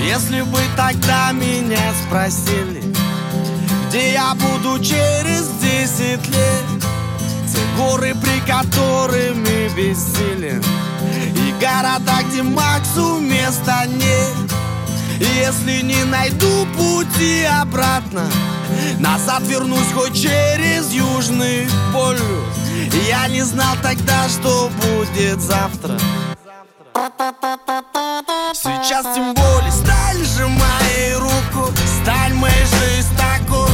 Если бы тогда меня спросили, где я буду через 10 лет, те горы, при которыми бессилен, и города, где Максу места нет. И если не найду пути обратно, назад вернусь хоть через Южный полюс. И я не знал тогда, что будет завтра. Сейчас тем более. Сталь, сжимай руку, сталь, моей жизнь такой.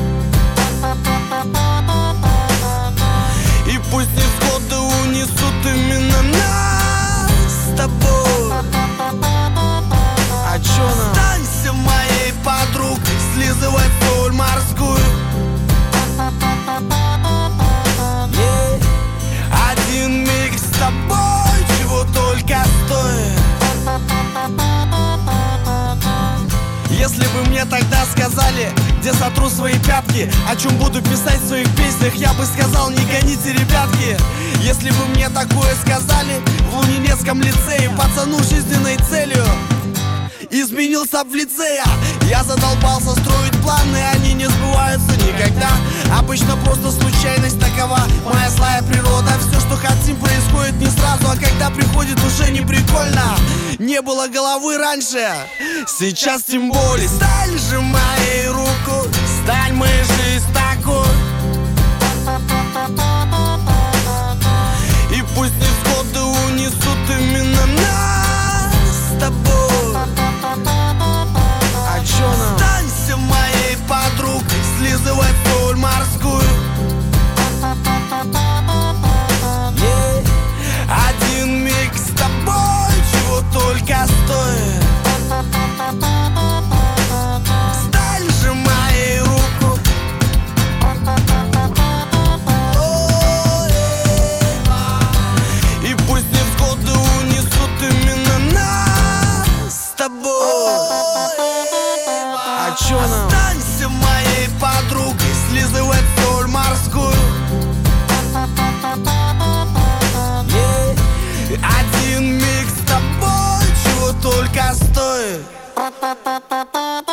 И пусть невзгоды унесут именно нас с тобой. А чё нам? Станься моей подругой, слизывай соль морскую. Один миг с тобой чего только стоит. Если бы мне тогда сказали, где сотру свои пятки, о чем буду писать в своих песнях, я бы сказал: не гоните, ребятки. Если бы мне такое сказали в Лунинецком лицее, пацану жизненной целью изменился в лице. Я задолбался строить планы, они не сбываются никогда. Обычно просто случайность такова, моя злая природа. Все, что хотим, происходит не сразу, а когда приходит, уже не прикольно. Не было головы раньше, сейчас тем более. Сталь, сжимай руку, сталь, моей жизнь такой. И пусть невзгоды унесут именно нас с тобой. А чё нам? Станься моей подругой, слизывай соль морскую. Один миг с тобой чего только стоит. Сталь, сжимай руку. И пусть невзгоды унесут именно нас с тобой. А чё нам? Останься моей подругой, слизывай соль морскую. Один миг с тобой чего только стоит.